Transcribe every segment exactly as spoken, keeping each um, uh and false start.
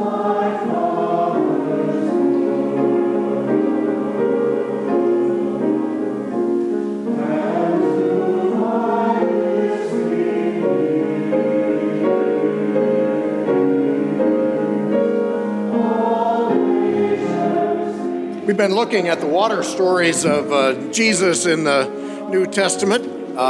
We've been looking at the water stories of uh, Jesus in the New Testament.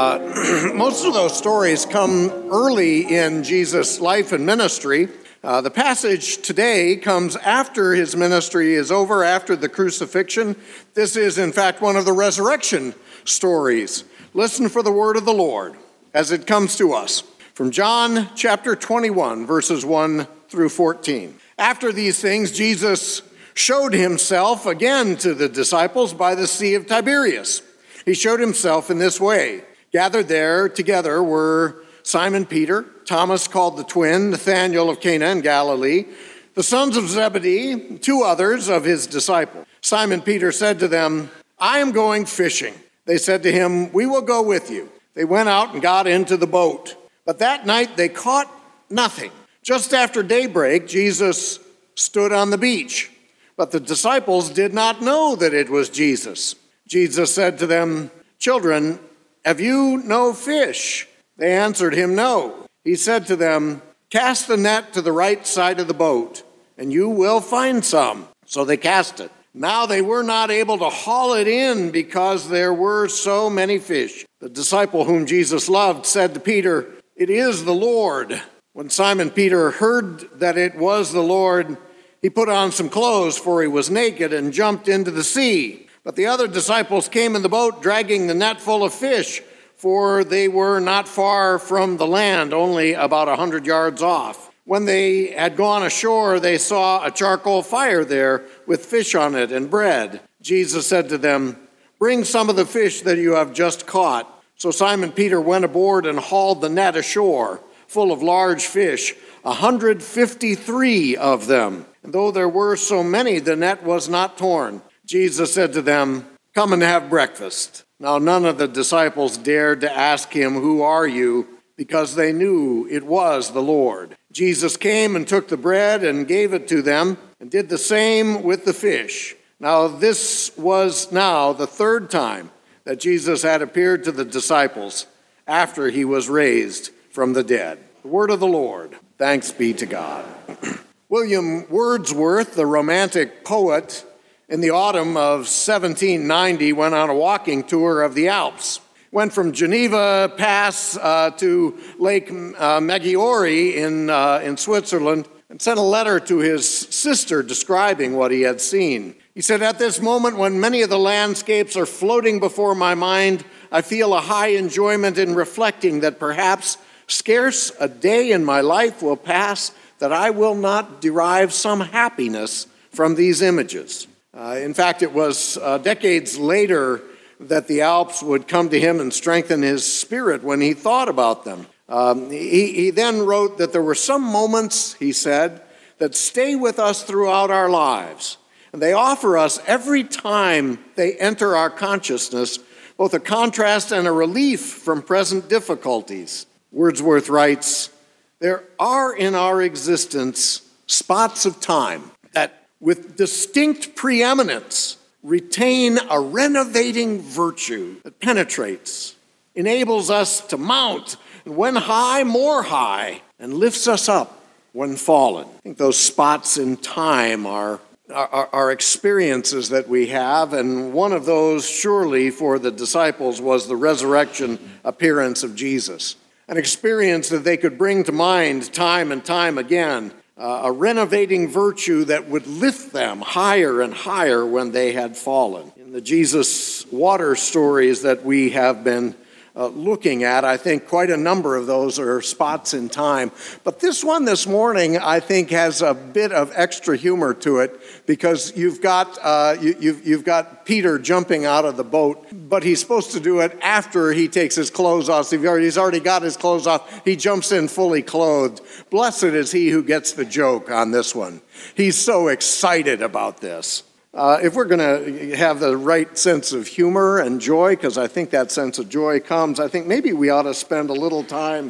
Uh, most of those stories come early in Jesus' life and ministry. Uh, the passage today comes after his ministry is over, after the crucifixion. This is, in fact, one of the resurrection stories. Listen for the word of the Lord as it comes to us from John chapter twenty-one, verses one through fourteen. After these things, Jesus showed himself again to the disciples by the Sea of Tiberias. He showed himself in this way. Gathered there together were Simon Peter, Thomas called the twin, Nathanael of Cana in Galilee, the sons of Zebedee, two others of his disciples. Simon Peter said to them, "I am going fishing." They said to him, "We will go with you." They went out and got into the boat. But that night they caught nothing. Just after daybreak, Jesus stood on the beach. But the disciples did not know that it was Jesus. Jesus said to them, "Children, have you no fish?" They answered him, "No." He said to them, "Cast the net to the right side of the boat, and you will find some." So they cast it. Now they were not able to haul it in because there were so many fish. The disciple whom Jesus loved said to Peter, "It is the Lord." When Simon Peter heard that it was the Lord, he put on some clothes, for he was naked, and jumped into the sea. But the other disciples came in the boat, dragging the net full of fish, for they were not far from the land, only about a hundred yards off. When they had gone ashore, they saw a charcoal fire there with fish on it and bread. Jesus said to them, "Bring some of the fish that you have just caught." So Simon Peter went aboard and hauled the net ashore, full of large fish, one hundred fifty-three of them. And though there were so many, the net was not torn. Jesus said to them, "Come and have breakfast." Now none of the disciples dared to ask him, "Who are you?" because they knew it was the Lord. Jesus came and took the bread and gave it to them, and did the same with the fish. Now this was now the third time that Jesus had appeared to the disciples after he was raised from the dead. The word of the Lord. Thanks be to God. William Wordsworth, the romantic poet, in the autumn of seventeen ninety, went on a walking tour of the Alps. Went from Geneva Pass uh, to Lake uh, Maggiore in, uh, in Switzerland, and sent a letter to his sister describing what he had seen. He said, "At this moment, when many of the landscapes are floating before my mind, I feel a high enjoyment in reflecting that perhaps scarce a day in my life will pass that I will not derive some happiness from these images." Uh, in fact, it was uh, decades later that the Alps would come to him and strengthen his spirit when he thought about them. Um, he, he then wrote that there were some moments, he said, that stay with us throughout our lives. And they offer us every time they enter our consciousness both a contrast and a relief from present difficulties. Wordsworth writes, "There are in our existence spots of time that with distinct preeminence retain a renovating virtue that penetrates, enables us to mount, and when high, more high, and lifts us up when fallen." I think those spots in time are, are, are experiences that we have, and one of those, surely, for the disciples was the resurrection appearance of Jesus. An experience that they could bring to mind time and time again, uh, a renovating virtue that would lift them higher and higher when they had fallen. In the Jesus water stories that we have been uh, looking at, I think quite a number of those are spots in time. But this one this morning, I think, has a bit of extra humor to it, because you've got uh, you, you've, you've got Peter jumping out of the boat, but he's supposed to do it after he takes his clothes off. So he's already got his clothes off. He jumps in fully clothed. Blessed is he who gets the joke on this one. He's so excited about this. Uh, if we're going to have the right sense of humor and joy, because I think that sense of joy comes, I think maybe we ought to spend a little time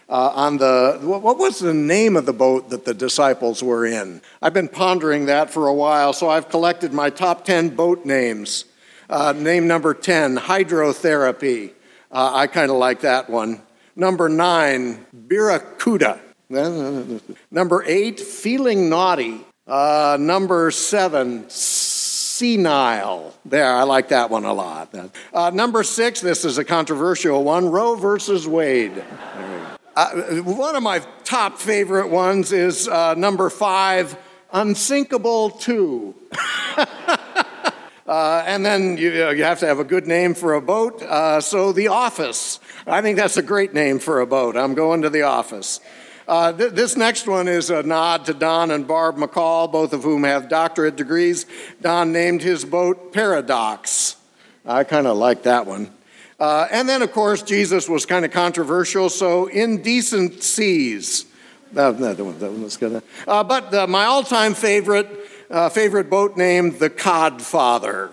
uh, on the, what was the name of the boat that the disciples were in? I've been pondering that for a while, so I've collected my top ten boat names. Uh, name number ten, hydrotherapy. Uh, I kind of like that one. Number nine, Barracuda. Number eight, feeling naughty. Uh, number seven, senile. There, I like that one a lot. Uh, number six, this is a controversial one, Roe versus Wade. Uh, one of my top favorite ones is uh, number five, Unsinkable two. Uh, and then you, uh, you have to have a good name for a boat. Uh, so The Office. I think that's a great name for a boat. I'm going to The Office. Uh, th- this next one is a nod to Don and Barb McCall, both of whom have doctorate degrees. Don named his boat Paradox. I kind of like that one. Uh, and then, of course, Jesus was kind of controversial, so Indecent Seas. That, that one, that one was good. Uh, but uh, my all-time favorite Uh, favorite boat name, the Codfather.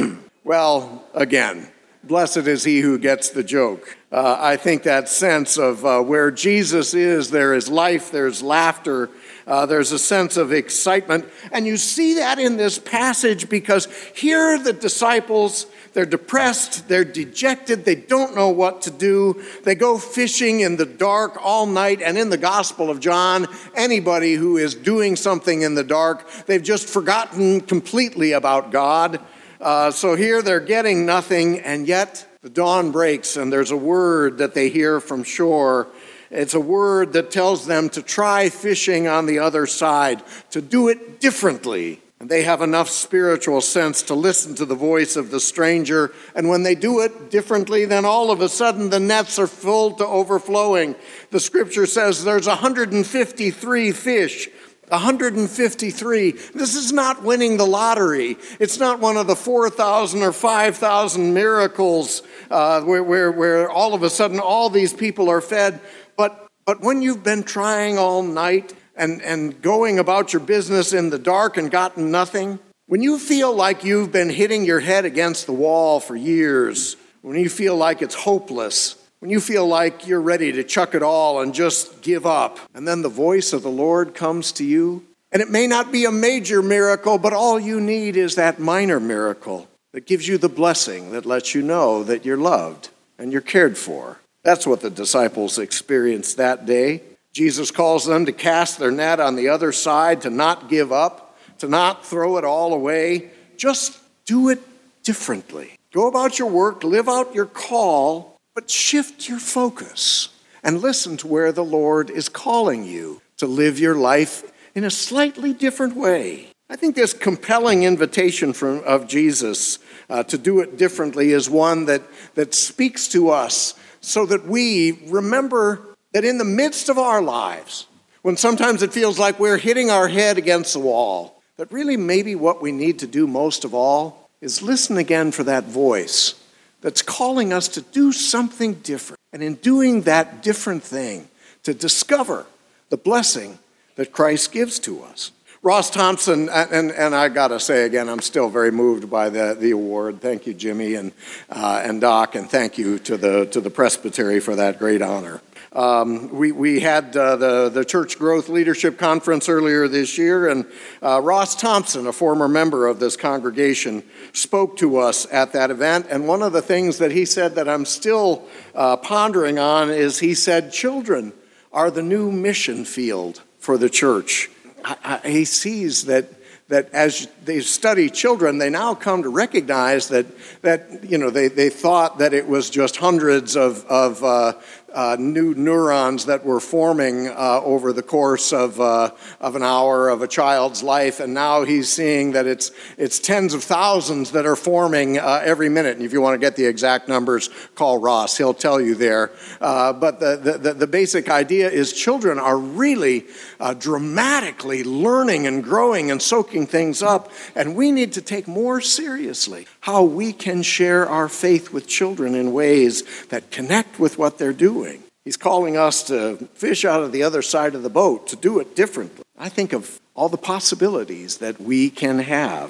Well, again, blessed is he who gets the joke. Uh, I think that sense of uh, where Jesus is, there is life, there's laughter, uh, there's a sense of excitement. And you see that in this passage because here the disciples, they're depressed, they're dejected, they don't know what to do. They go fishing in the dark all night, and in the Gospel of John, anybody who is doing something in the dark, they've just forgotten completely about God. Uh, so here they're getting nothing, and yet the dawn breaks, and there's a word that they hear from shore. It's a word that tells them to try fishing on the other side, to do it differently. And they have enough spiritual sense to listen to the voice of the stranger. And when they do it differently, then all of a sudden the nets are full to overflowing. The scripture says there's one hundred fifty-three fish. one hundred fifty-three. This is not winning the lottery. It's not one of the four thousand or five thousand miracles uh, where, where, where all of a sudden all these people are fed. But, but when you've been trying all night, And, and going about your business in the dark and gotten nothing, when you feel like you've been hitting your head against the wall for years, when you feel like it's hopeless, when you feel like you're ready to chuck it all and just give up, and then the voice of the Lord comes to you, and it may not be a major miracle, but all you need is that minor miracle that gives you the blessing that lets you know that you're loved and you're cared for. That's what the disciples experienced that day. Jesus calls them to cast their net on the other side, to not give up, to not throw it all away. Just do it differently. Go about your work, live out your call, but shift your focus and listen to where the Lord is calling you to live your life in a slightly different way. I think this compelling invitation from, of Jesus uh, to do it differently is one that, that speaks to us so that we remember that in the midst of our lives, when sometimes it feels like we're hitting our head against the wall, that really maybe what we need to do most of all is listen again for that voice that's calling us to do something different. And in doing that different thing, to discover the blessing that Christ gives to us. Ross Thompson, and, and I got to say again, I'm still very moved by the, the award. Thank you, Jimmy and, uh, and Doc, and thank you to the, to the Presbytery for that great honor. Um, we, we had uh, the, the Church Growth Leadership Conference earlier this year, and uh, Ross Thompson, a former member of this congregation, spoke to us at that event. And one of the things that he said that I'm still uh, pondering on is he said, children are the new mission field for the church. I, I, he sees that that as they study children, they now come to recognize that, that you know, they, they thought that it was just hundreds of, of uh, uh, new neurons that were forming uh, over the course of, uh, of an hour of a child's life, and now he's seeing that it's, it's tens of thousands that are forming uh, every minute. And if you want to get the exact numbers, call Ross. He'll tell you there. Uh, but the, the, the basic idea is children are really uh, dramatically learning and growing and soaking things up, and we need to take more seriously how we can share our faith with children in ways that connect with what they're doing. He's calling us to fish out of the other side of the boat, to do it differently. I think of all the possibilities that we can have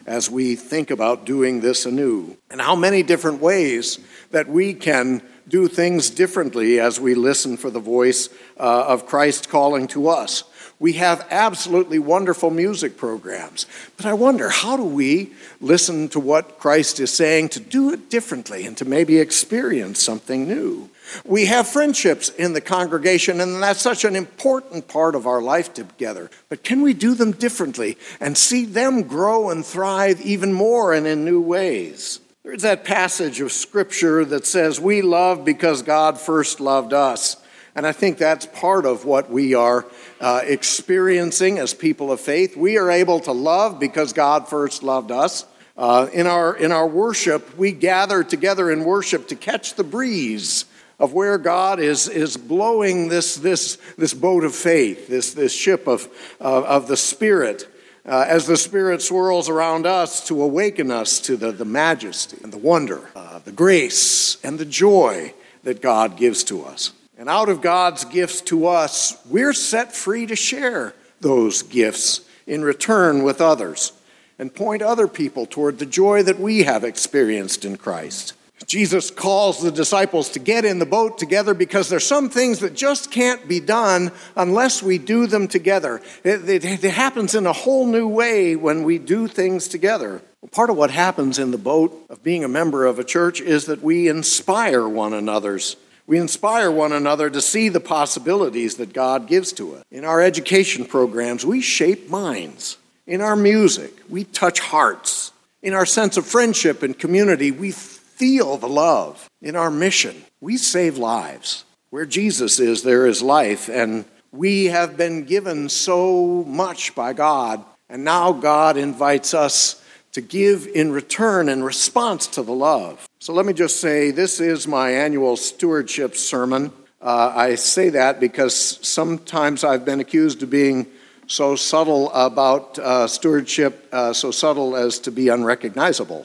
as we think about doing this anew, and how many different ways that we can do things differently as we listen for the voice uh, of Christ calling to us. We have absolutely wonderful music programs, but I wonder, how do we listen to what Christ is saying to do it differently and to maybe experience something new? We have friendships in the congregation, and that's such an important part of our life together. But can we do them differently and see them grow and thrive even more and in new ways? There's that passage of Scripture that says, we love because God first loved us. And I think that's part of what we are uh, experiencing as people of faith. We are able to love because God first loved us. Uh, in our in our worship, we gather together in worship to catch the breeze of where God is is blowing this this this boat of faith, this this ship of uh, of the Spirit, uh, as the Spirit swirls around us to awaken us to the, the majesty and the wonder, uh, the grace and the joy that God gives to us. And out of God's gifts to us, we're set free to share those gifts in return with others and point other people toward the joy that we have experienced in Christ. Jesus calls the disciples to get in the boat together because there's some things that just can't be done unless we do them together. It, it, it happens in a whole new way when we do things together. Well, part of what happens in the boat of being a member of a church is that we inspire one another's. We inspire one another to see the possibilities that God gives to us. In our education programs, we shape minds. In our music, we touch hearts. In our sense of friendship and community, we feel the love. In our mission, we save lives. Where Jesus is, there is life, and we have been given so much by God, and now God invites us to give in return in response to the love. So let me just say, this is my annual stewardship sermon. Uh, I say that because sometimes I've been accused of being so subtle about uh, stewardship, uh, so subtle as to be unrecognizable.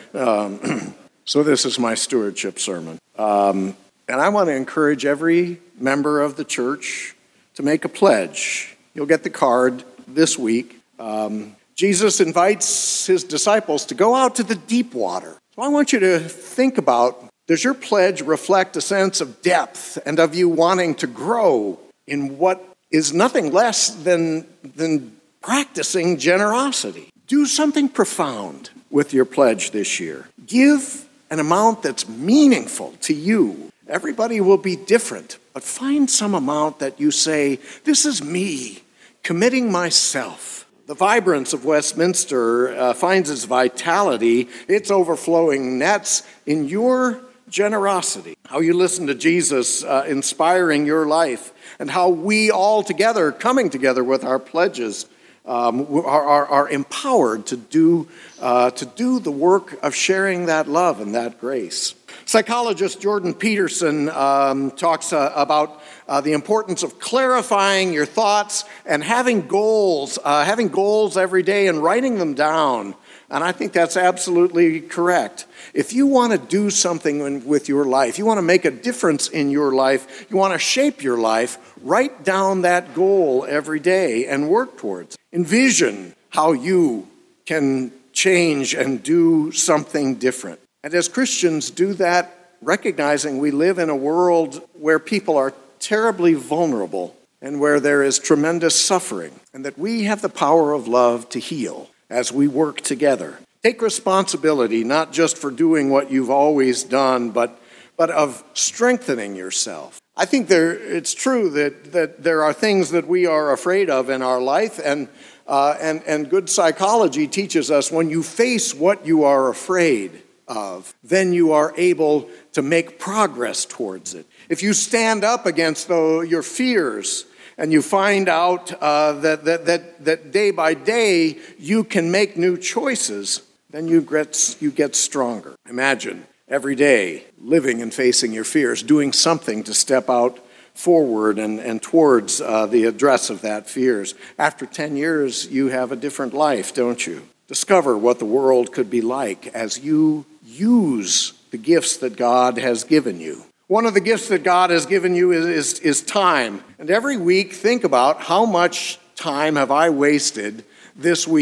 um, so this is my stewardship sermon. Um, and I want to encourage every member of the church to make a pledge. You'll get the card this week. Um, Jesus invites his disciples to go out to the deep water. So I want you to think about, does your pledge reflect a sense of depth and of you wanting to grow in what is nothing less than, than practicing generosity? Do something profound with your pledge this year. Give an amount that's meaningful to you. Everybody will be different, but find some amount that you say, this is me committing myself. The vibrance of Westminster uh, finds its vitality, its overflowing nets in your generosity. How you listen to Jesus uh, inspiring your life, and how we all together, coming together with our pledges, um, are, are, are empowered to do, uh, to do the work of sharing that love and that grace. Psychologist Jordan Peterson um, talks uh, about uh, the importance of clarifying your thoughts and having goals, uh, having goals every day and writing them down. And I think that's absolutely correct. If you want to do something in, with your life, you want to make a difference in your life, you want to shape your life, write down that goal every day and work towards it. Envision how you can change and do something different. And as Christians, do that recognizing we live in a world where people are terribly vulnerable and where there is tremendous suffering, and that we have the power of love to heal as we work together. Take responsibility, not just for doing what you've always done, but, but of strengthening yourself. I think there, it's true that, that there are things that we are afraid of in our life, and, uh, and, and good psychology teaches us when you face what you are afraid of, then you are able to make progress towards it. If you stand up against the, your fears, and you find out uh, that, that, that, that day by day you can make new choices, then you get, you get stronger. Imagine every day living and facing your fears, doing something to step out forward and, and towards uh, the address of that fears. After ten years, you have a different life, don't you? Discover what the world could be like as you use the gifts that God has given you. One of the gifts that God has given you is, is, is time. And every week, think about how much time have I wasted this week.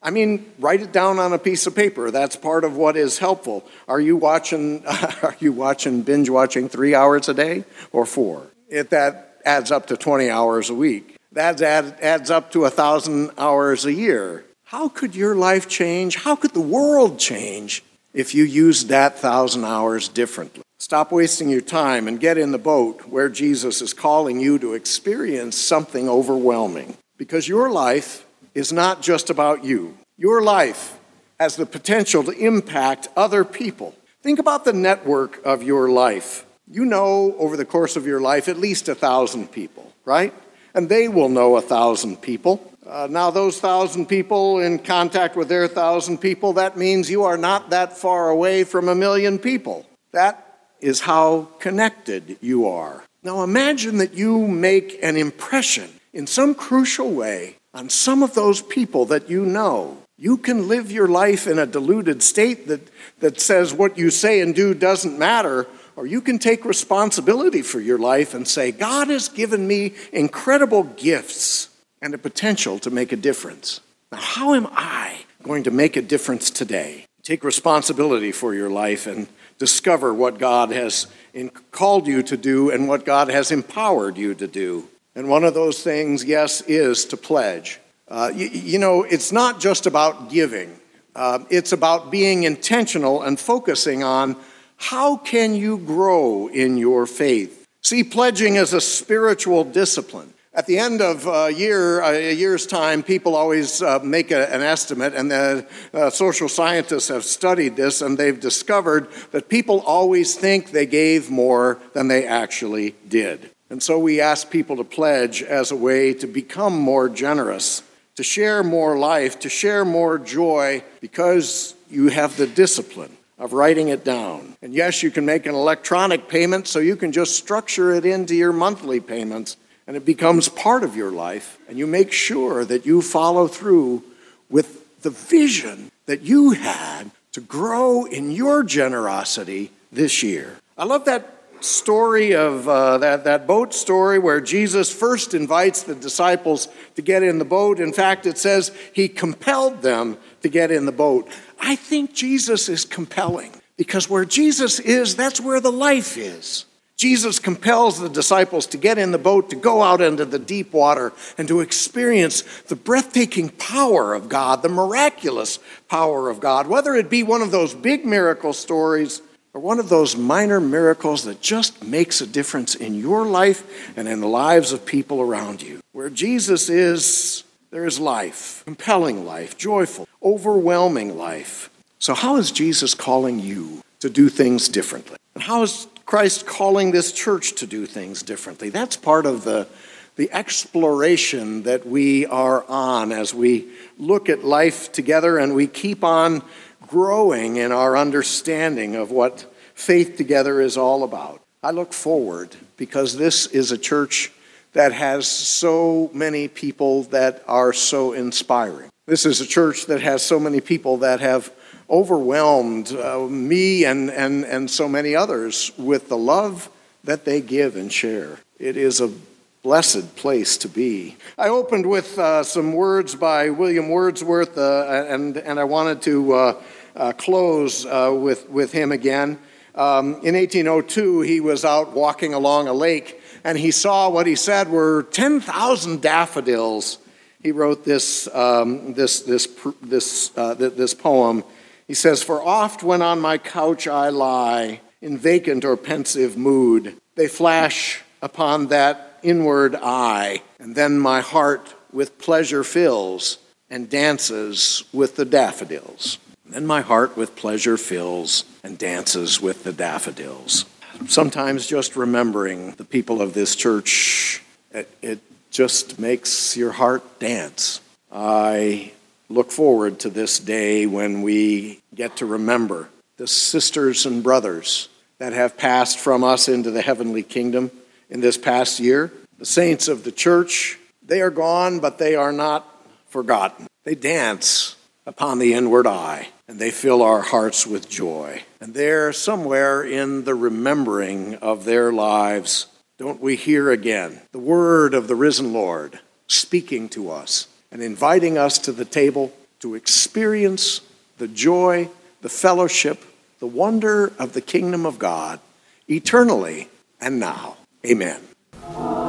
I mean, write it down on a piece of paper. That's part of what is helpful. Are you watching, are you watching, binge watching three hours a day or four? It, that adds up to twenty hours a week. That add, adds up to one thousand hours a year. How could your life change? How could the world change if you used that thousand hours differently? Stop wasting your time and get in the boat where Jesus is calling you to experience something overwhelming. Because your life is not just about you. Your life has the potential to impact other people. Think about the network of your life. You know over the course of your life at least a thousand people, right? And they will know a thousand people. Uh, now those thousand people in contact with their thousand people, that means you are not that far away from a million people. That is how connected you are. Now imagine that you make an impression in some crucial way on some of those people that you know. You can live your life in a deluded state that, that says what you say and do doesn't matter, or you can take responsibility for your life and say, God has given me incredible gifts and a potential to make a difference. Now, how am I going to make a difference today? Take responsibility for your life and discover what God has in, called you to do and what God has empowered you to do. And one of those things, yes, is to pledge. Uh, you, you know, it's not just about giving. Uh, it's about being intentional and focusing on how can you grow in your faith. See, pledging is a spiritual discipline. At the end of a year, a year's time, people always uh, make a, an estimate, and the uh, social scientists have studied this, and they've discovered that people always think they gave more than they actually did. And so we ask people to pledge as a way to become more generous, to share more life, to share more joy, because you have the discipline of writing it down. And yes, you can make an electronic payment, so you can just structure it into your monthly payments, and it becomes part of your life, and you make sure that you follow through with the vision that you had to grow in your generosity this year. I love that story of uh, that, that boat story where Jesus first invites the disciples to get in the boat. In fact, it says he compelled them to get in the boat. I think Jesus is compelling, because where Jesus is, that's where the life is. Jesus compels the disciples to get in the boat, to go out into the deep water, and to experience the breathtaking power of God, the miraculous power of God, whether it be one of those big miracle stories or one of those minor miracles that just makes a difference in your life and in the lives of people around you. Where Jesus is, there is life, compelling life, joyful, overwhelming life. So how is Jesus calling you to do things differently? And how is Christ calling this church to do things differently? That's part of the, the exploration that we are on as we look at life together and we keep on growing in our understanding of what faith together is all about. I look forward because this is a church that has so many people that are so inspiring. This is a church that has so many people that have overwhelmed uh, me and, and, and so many others with the love that they give and share. It is a blessed place to be. I opened with uh, some words by William Wordsworth, uh, and, and I wanted to uh, uh, close uh, with, with him again. Um, in eighteen oh two, he was out walking along a lake, and he saw what he said were ten thousand daffodils. He wrote this, um, this, this, this, uh, this poem. He says, "For oft when on my couch I lie, in vacant or pensive mood, they flash upon that inward eye, and then my heart with pleasure fills and dances with the daffodils." Then my heart with pleasure fills and dances with the daffodils. Sometimes just remembering the people of this church, it, it just makes your heart dance. I look forward to this day when we get to remember the sisters and brothers that have passed from us into the heavenly kingdom in this past year. The saints of the church, they are gone, but they are not forgotten. They dance upon the inward eye, and they fill our hearts with joy. And there, somewhere in the remembering of their lives, don't we hear again the word of the risen Lord speaking to us and inviting us to the table to experience the joy, the fellowship, the wonder of the kingdom of God eternally and now. Amen.